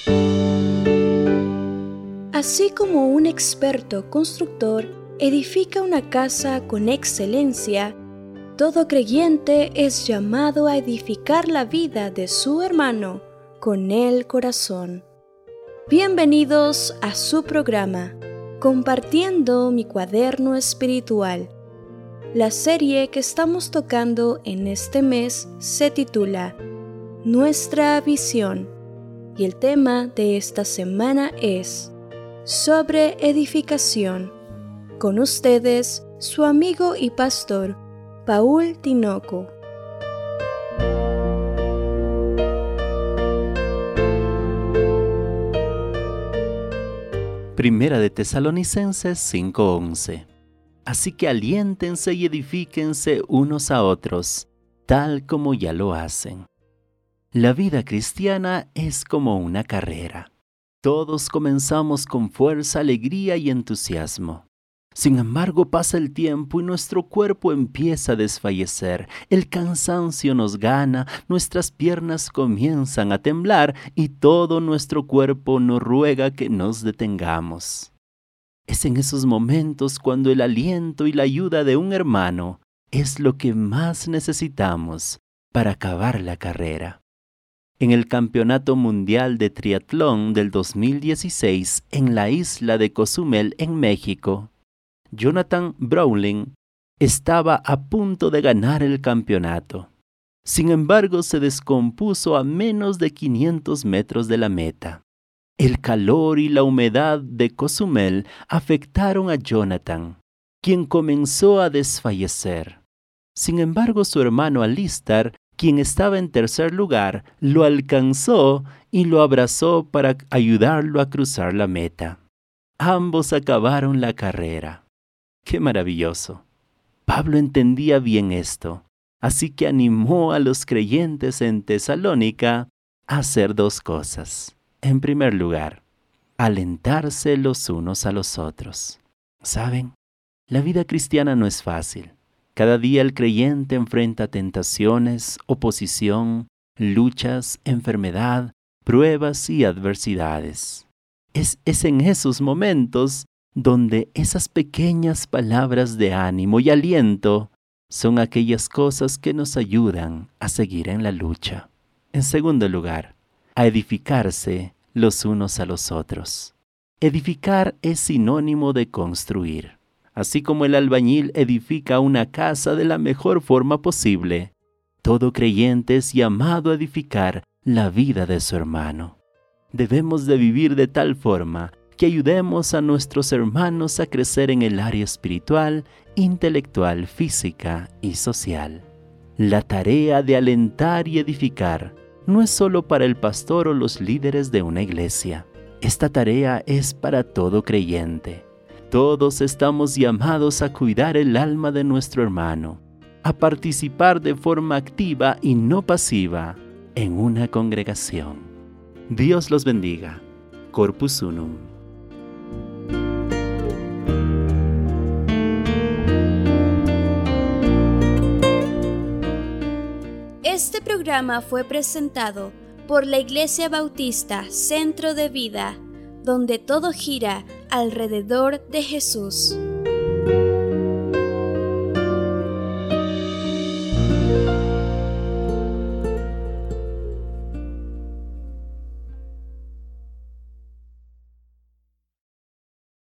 Así como un experto constructor edifica una casa con excelencia, todo creyente es llamado a edificar la vida de su hermano con el corazón. Bienvenidos a su programa, Compartiendo mi cuaderno espiritual. La serie que estamos tocando en este mes se titula Nuestra visión, y el tema de esta semana es sobre edificación. Con ustedes, su amigo y pastor, Paul Tinoco. Primera de Tesalonicenses 5:11. Así que aliéntense y edifíquense unos a otros, tal como ya lo hacen. La vida cristiana es como una carrera. Todos comenzamos con fuerza, alegría y entusiasmo. Sin embargo, pasa el tiempo y nuestro cuerpo empieza a desfallecer, el cansancio nos gana, nuestras piernas comienzan a temblar y todo nuestro cuerpo nos ruega que nos detengamos. Es en esos momentos cuando el aliento y la ayuda de un hermano es lo que más necesitamos para acabar la carrera. En el Campeonato Mundial de Triatlón del 2016 en la isla de Cozumel, en México, Jonathan Browning estaba a punto de ganar el campeonato. Sin embargo, se descompuso a menos de 500 metros de la meta. El calor y la humedad de Cozumel afectaron a Jonathan, quien comenzó a desfallecer. Sin embargo, su hermano Alistar, quien estaba en tercer lugar, lo alcanzó y lo abrazó para ayudarlo a cruzar la meta. Ambos acabaron la carrera. ¡Qué maravilloso! Pablo entendía bien esto, así que animó a los creyentes en Tesalónica a hacer dos cosas. En primer lugar, alentarse los unos a los otros. ¿Saben? La vida cristiana no es fácil. Cada día el creyente enfrenta tentaciones, oposición, luchas, enfermedad, pruebas y adversidades. Es en esos momentos donde esas pequeñas palabras de ánimo y aliento son aquellas cosas que nos ayudan a seguir en la lucha. En segundo lugar, a edificarse los unos a los otros. Edificar es sinónimo de construir. Así como el albañil edifica una casa de la mejor forma posible, todo creyente es llamado a edificar la vida de su hermano. Debemos de vivir de tal forma que ayudemos a nuestros hermanos a crecer en el área espiritual, intelectual, física y social. La tarea de alentar y edificar no es solo para el pastor o los líderes de una iglesia. Esta tarea es para todo creyente. Todos estamos llamados a cuidar el alma de nuestro hermano, a participar de forma activa y no pasiva en una congregación. Dios los bendiga. Corpus Unum. Este programa fue presentado por la Iglesia Bautista Centro de Vida, donde todo gira alrededor de Jesús.